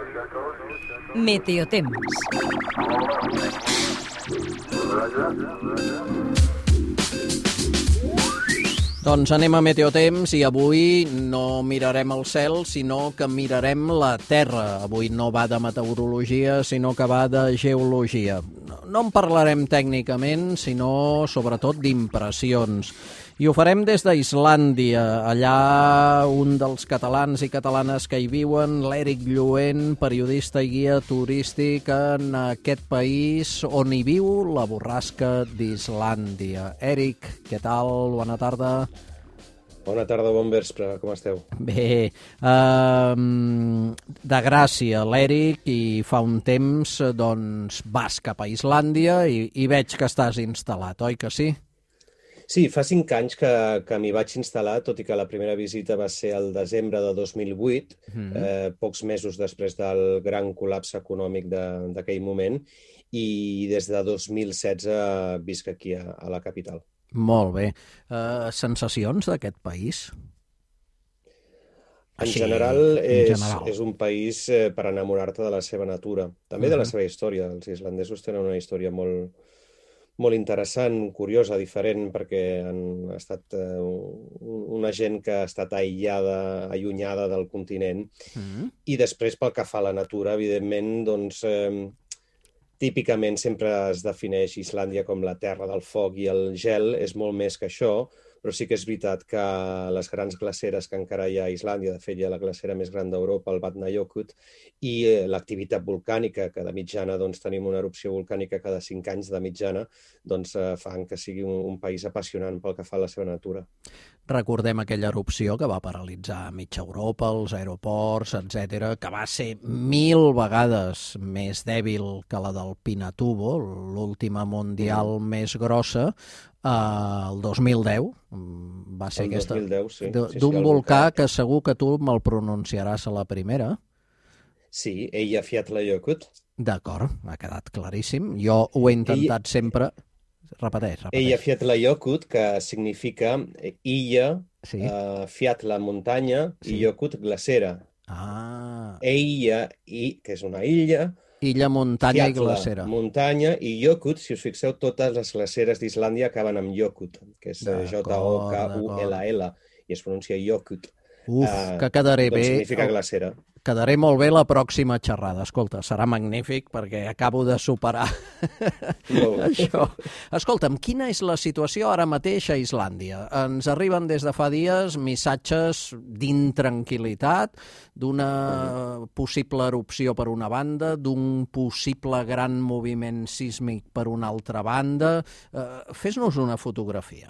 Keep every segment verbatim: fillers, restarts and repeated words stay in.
Meteotemps. Doncs anem a Meteotemps i avui no mirarem el cel, sinó que mirarem la Terra. Avui no va de meteorologia, sinó que va de geologia. No en parlarem tècnicament, sinó sobretot d'impressions. I ho farem des d'Islàndia. Allà un dels catalans i catalanes que hi viuen, l'Eric Lluent, periodista i guia turístic en aquest país on hi viu la borrasca d'Islàndia. Eric, què tal? Bona tarda. Bona tarda, bon vespre, com esteu? Bé, uh, de gràcia, l'Eric, i fa un temps doncs, vas cap a Islàndia i, i veig que estàs instal·lat, oi que sí? Sí, fa cinc anys que, que m'hi vaig instal·lar, tot i que la primera visita va ser el desembre de dos mil vuit, mm-hmm. eh, pocs mesos després del gran col·lapse econòmic d'aquell moment, i des de dos mil setze visc aquí a, a la capital. Molt bé. Uh, sensacions d'aquest país? En Així, general, és, en general. és un país eh, per enamorar-te de la seva natura, també uh-huh. de la seva història. Els islandesos tenen una història molt... molt interessant, curiosa, diferent, perquè han estat eh, una gent que ha estat aïllada, allunyada del continent. Mm-hmm. I després, pel que fa a la natura, evidentment, doncs, eh, típicament sempre es defineix Islàndia com la terra del foc i el gel, és molt més que això, però sí que és veritat que les grans glaceres que encara hi ha a Islàndia, de fet hi ha la glacera més gran d'Europa, el Vatnajökull, i eh, l'activitat volcànica, que de mitjana doncs, tenim una erupció volcànica cada cinc anys de mitjana, doncs eh, fan que sigui un, un país apassionant pel que fa a la seva natura. Recordem aquella erupció que va paralitzar mitja Europa, els aeroports, etcètera, que va ser mil vegades més dèbil que la del Pinatubo, l'última mundial mm. més grossa, Uh, el dos mil deu va ser el aquesta, dos mil deu, sí. d'un sí, sí, volcà que segur que tu me'l pronunciaràs a la primera. Sí, Eyjafjallajökull. D'acord, ha quedat claríssim. Jo ho he intentat Ella... sempre... Repeteix, repeteix. Eyjafjallajökull, que significa illa, sí. uh, fjall, muntanya, sí. i jökull, glacera. Ah. Eija, i, que és una illa... Illa, muntanya Fjall, i glacera. Muntanya i Jökull, si us fixeu, totes les glaceres d'Islàndia acaben amb Jökull, que és J O K U L L, i es pronuncia Jökull. Uf, uh, que quedaré doncs bé. Significa glacera. Quedaré molt bé la pròxima xerrada. Escolta, serà magnífic perquè acabo de superar això. Escolta'm, quina és la situació ara mateix a Islàndia? Ens arriben des de fa dies missatges d'intranquil·litat, d'una possible erupció per una banda, d'un possible gran moviment sísmic per una altra banda. Uh, Fes-nos una fotografia.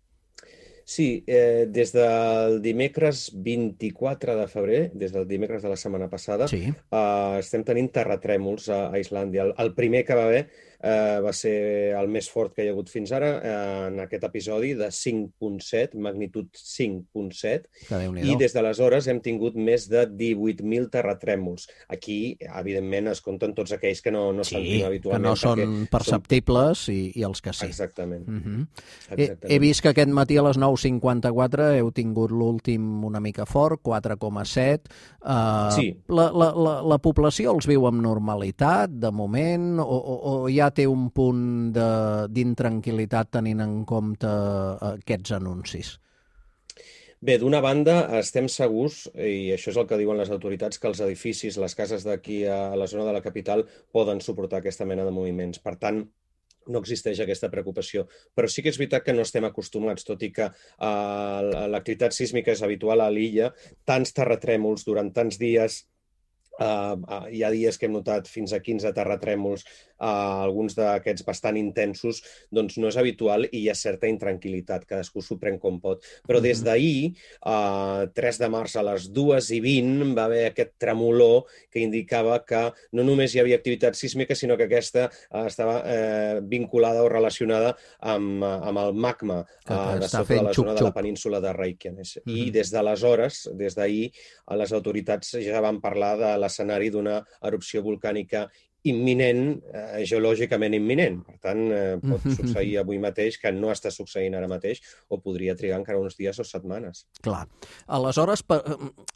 Sí, eh, des del dimecres vint-i-quatre de febrer, des del dimecres de la setmana passada, sí. eh, estem tenint terratrèmols a, a Islàndia. El, el primer que va haver eh, va ser el més fort que hi ha hagut fins ara, eh, en aquest episodi, de cinc punt set, magnitud cinc punt set, i des d'aleshores hem tingut més de divuit mil terratrèmols. Aquí, evidentment, es compten tots aquells que no, no sí, sentim habitualment. Que no són perceptibles són... i, i els que sí. Exactament. Uh-huh. Exactament. He, he vist que aquest matí a les nou cinquanta-quatre heu tingut l'últim una mica fort, quatre coma set. Uh, sí. La, la, la, la població els viu amb normalitat, de moment, o, o, o ja té un punt d'intranquil·litat tenint en compte aquests anuncis? Bé, d'una banda, estem segurs, i això és el que diuen les autoritats, que els edificis, les cases d'aquí a la zona de la capital poden suportar aquesta mena de moviments. Per tant, no existeix aquesta preocupació. Però sí que és veritat que no estem acostumats, tot i que uh, l'activitat sísmica és habitual a l'illa, tants terratrèmols durant tants dies, uh, uh, hi ha dies que hem notat fins a quinze terratrèmols, uh, alguns d'aquests bastant intensos, doncs no és habitual i hi ha certa intranquil·litat, cadascú s'ho pren com pot. Però des d'ahir, uh, tres de març a les dues i vint, va haver aquest tremolor que indicava que no només hi havia activitat sísmica, sinó que aquesta uh, estava uh, vinculada o relacionada amb, uh, amb el magma uh, de sota de la zona de la península de Reykjanes. Mm-hmm. I des d'aleshores, des d'ahir, les autoritats ja van parlar de l'escenari d'una erupció volcànica imminent, eh, geològicament imminent. Per tant, eh, pot succeir avui mateix, que no està succeint ara mateix, o podria trigar encara uns dies o setmanes. Clar. Aleshores, per,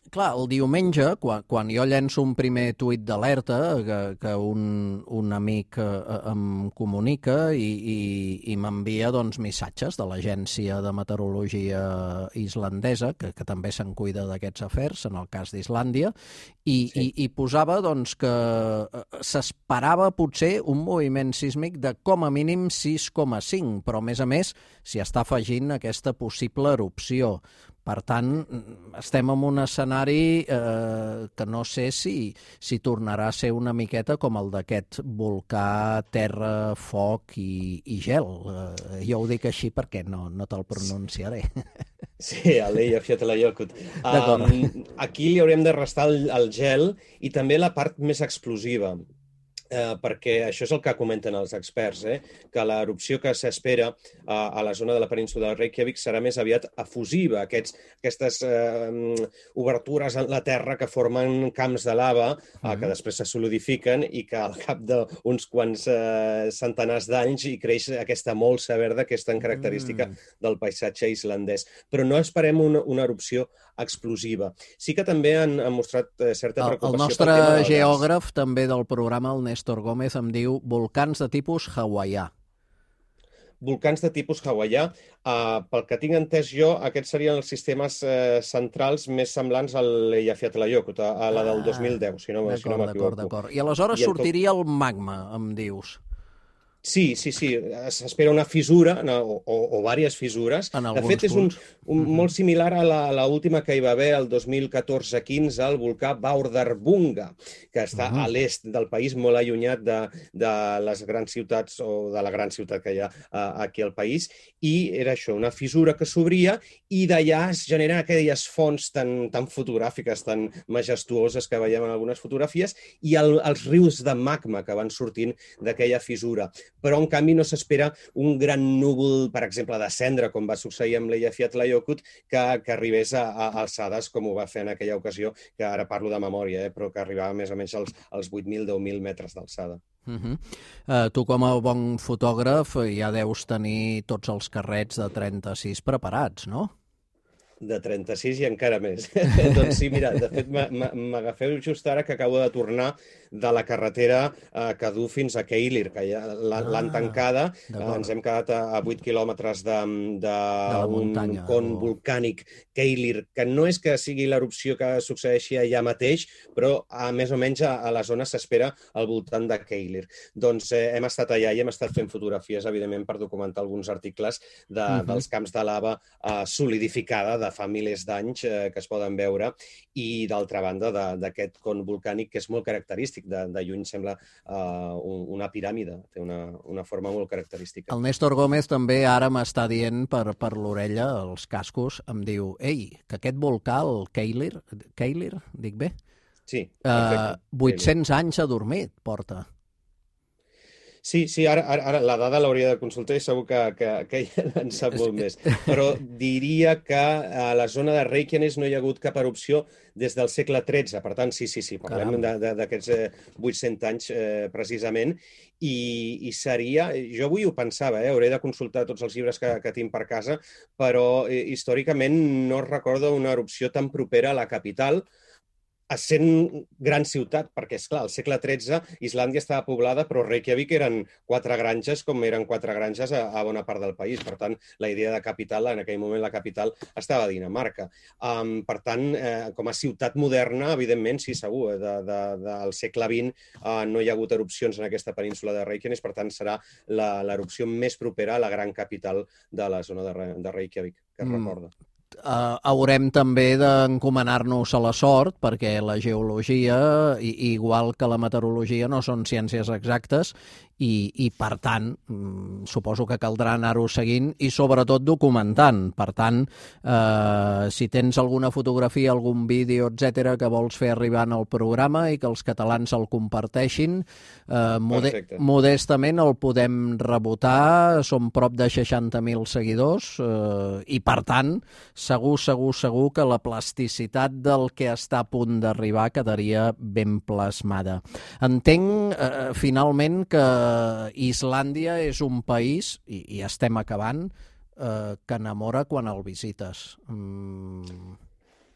clar, el diumenge, quan, quan jo llenço un primer tuit d'alerta que, que un, un amic eh, em comunica i, i, i m'envia doncs, missatges de l'agència de meteorologia islandesa, que, que també se'n cuida d'aquests afers, en el cas d'Islàndia, i, sí. i, i posava doncs, que s'esperava potser un moviment sísmic de com a mínim sis coma cinc, però a més a més s'hi està afegint aquesta possible erupció. Per tant, estem en un escenari eh, que no sé si, si tornarà a ser una miqueta com el d'aquest volcà, terra, foc i, i gel. Eh, jo ho dic així perquè no, no te'l pronunciaré. Sí, Eyjafjallajökull. Um, aquí li haurem de restar el, el gel i també la part més explosiva. Eh, perquè això és el que comenten els experts, eh? Que l'erupció que s'espera eh, a la zona de la península de Reykjavik serà més aviat efusiva, aquests, aquestes eh, obertures en la terra que formen camps de lava eh, uh-huh. que després se solidifiquen i que al cap d'uns quants eh, centenars d'anys hi creix aquesta molsa verda que és tan característica uh-huh. del paisatge islandès. Però no esperem una, una erupció explosiva. Sí que també han, han mostrat eh, certa preocupació. El, el nostre geògraf també del programa, el Néstor Gómez, em diu volcans de tipus hawaià. Volcans de tipus hawaià. Uh, pel que tinc entès jo, aquests serien els sistemes uh, centrals més semblants a l'Eyjafjallajökull, a, a la del dos mil deu, si no, si no m'equivoco. D'acord, d'acord. I aleshores I sortiria tot... el magma, em dius. Sí, sí, sí. S'espera una fissura no, o, o diverses fissures. De fet, és un, un mm-hmm. molt similar a la, la última que hi va haver el dos mil catorze quinze, el volcà Bárðarbunga, que està mm-hmm. a l'est del país, molt allunyat de, de les grans ciutats o de la gran ciutat que hi ha uh, aquí al país. I era això, una fissura que s'obria i d'allà es generen aquelles fonts tan, tan fotogràfiques, tan majestuoses que veiem en algunes fotografies i el, els rius de magma que van sortint d'aquella fissura. Però, en canvi, no s'espera un gran núvol, per exemple, de cendra, com va succeir amb l'Eyjafjallajökull, que, que arribés a, a alçades, com ho va fer en aquella ocasió, que ara parlo de memòria, eh, però que arribava més o menys als, als vuit mil, deu mil metres d'alçada. Uh-huh. uh, tu, com a bon fotògraf, ja deus tenir tots els carrets de trenta-sis preparats, no? De trenta-sis i encara més. Doncs sí, mira, de fet m'agafeu just ara que acabo de tornar de la carretera eh, que du fins a Keilir, que ja l'han ah, tancada. Eh, ens hem quedat a, a vuit quilòmetres d'un con o... volcànic Keilir, que no és que sigui l'erupció que succeeixi allà mateix, però a, més o menys a, a la zona s'espera al voltant de Keilir. Doncs eh, hem estat allà i hem estat fent fotografies, evidentment, per documentar alguns articles de, uh-huh. dels camps de lava eh, solidificada de fa milers d'anys eh, que es poden veure i, d'altra banda, d'aquest con volcànic que és molt característic. De, de lluny sembla uh, una piràmide, té una, una forma molt característica. El Néstor Gómez també ara m'està dient per, per l'orella, els cascos, em diu, ei, que aquest volcà, el Keilir, Keilir, dic bé? Sí, perfecte. Uh, vuit-cents anys ha dormit, porta. Sí, sí, ara, ara la dada l'hauria de consultar i segur que, que, que ella en sap molt més. Però diria que a la zona de Reykjanes no hi ha hagut cap erupció des del segle tretze. Per tant, sí, sí, sí, parlem d'aquests eh, vuit-cents anys eh, precisament. I, I seria... Jo avui ho pensava, eh? Hauré de consultar tots els llibres que, que tinc per casa, però eh, històricament no recordo una erupció tan propera a la capital, sent gran ciutat, perquè, esclar, al segle tretze Islàndia estava poblada, però Reykjavik eren quatre granges com eren quatre granges a, a bona part del país. Per tant, la idea de capital, en aquell moment la capital estava a Dinamarca. Um, per tant, eh, com a ciutat moderna, evidentment, sí, segur, de, de, del segle vint uh, no hi ha hagut erupcions en aquesta península de Reykjanes, per tant, serà l'erupció més propera a la gran capital de la zona de, de Reykjavik, que es mm. recorda. Uh, haurem també d'encomanar-nos a la sort, perquè la geologia, i, igual que la meteorologia, no són ciències exactes i, i per tant, mm, suposo que caldrà anar-ho seguint i sobretot documentant. Per tant, eh, si tens alguna fotografia, algun vídeo, etcètera, que vols fer arribar al programa i que els catalans el comparteixin, eh, mode modestament el podem rebotar, som prop de seixanta mil seguidors eh, i per tant, segur, segur, segur que la plasticitat del que està a punt d'arribar quedaria ben plasmada. Entenc, eh, finalment, que Islàndia és un país, i, i estem acabant, eh, que enamora quan el visites. Mm.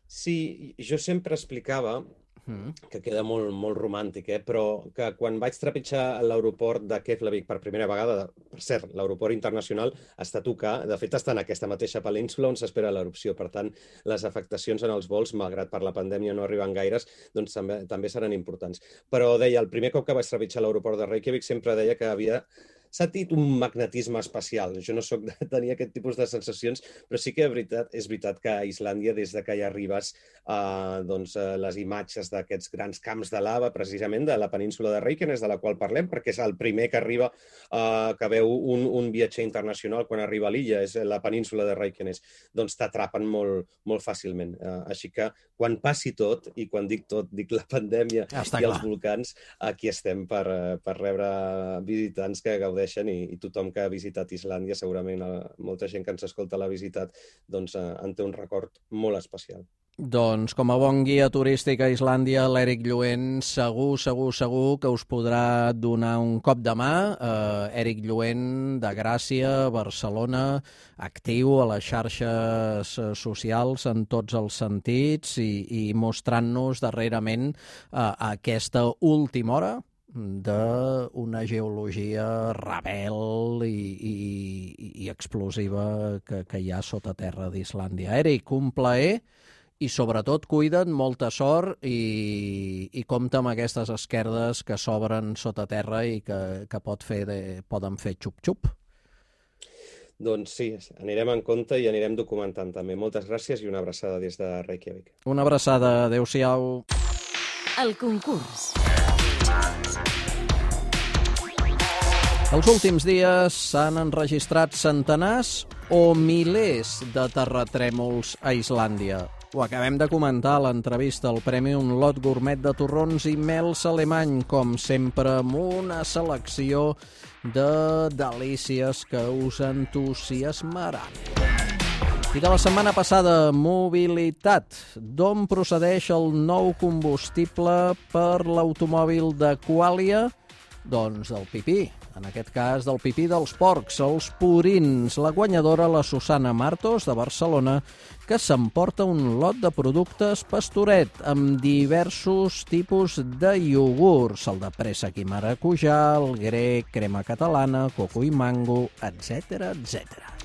Sí, jo sempre explicava, Mm. que queda molt, molt romàntic, eh? Però que quan vaig trepitjar l'aeroport de Keflavik per primera vegada, per cert, l'aeroport internacional està a tocar, de fet està en aquesta mateixa península on s'espera l'erupció, per tant, les afectacions en els vols, malgrat per la pandèmia no arriben gaires, doncs també, també seran importants. Però deia, el primer cop que vaig trepitjar l'aeroport de Reykjavik sempre deia que havia sentit un magnetisme especial. Jo no soc de tenir aquest tipus de sensacions, però sí que és veritat, és veritat que a Islàndia, des de que hi arribes, eh, doncs, eh, les imatges d'aquests grans camps de lava, precisament de la península de Reykjanes, de la qual parlem, perquè és el primer que arriba, eh, que veu un, un viatger internacional quan arriba a l'illa, és la península de Reykjanes, doncs t'atrapen molt, molt fàcilment. Eh, així que quan passi tot, i quan dic tot, dic la pandèmia Està i els clar. volcans, aquí estem per, eh, per rebre visitants que gaudeixen i, i tothom que ha visitat Islàndia, segurament eh, molta gent que ens escolta l'ha visitat, doncs eh, en té un record molt especial. Doncs com a bon guia turístic a Islàndia, l'Eric Lluent segur, segur, segur que us podrà donar un cop de mà. Eh, Eric Lluent, de Gràcia, Barcelona, actiu a les xarxes socials en tots els sentits i, i mostrant-nos darrerament eh, aquesta última hora d'una geologia rebel i, i, i explosiva que, que hi ha sota terra d'Islàndia. Eric, un plaer i sobretot cuida't, molta sort i, i compta amb aquestes esquerdes que s'obren sota terra i que, que pot fer de, poden fer xup-xup. Doncs sí, anirem en compte i anirem documentant també. Moltes gràcies i una abraçada des de Reykjavik. Una abraçada, adeu-siau. El concurs. Els últims dies s'han enregistrat centenars o milers de terratrèmols a Islàndia. Ho acabem de comentar a l'entrevista al Premi Un Lot Gourmet de torrons i mels alemany, com sempre, amb una selecció de delícies que us entusiasmaran. I de la setmana passada, mobilitat. D'on procedeix el nou combustible per l'automòbil de Qualia? Doncs del pipí. En aquest cas, del pipí dels porcs, els purins. La guanyadora, la Susana Martos, de Barcelona, que s'emporta un lot de productes Pastoret amb diversos tipus de iogurts, el de préssec i maracujà, el grec, crema catalana, coco i mango, etcètera, etcètera.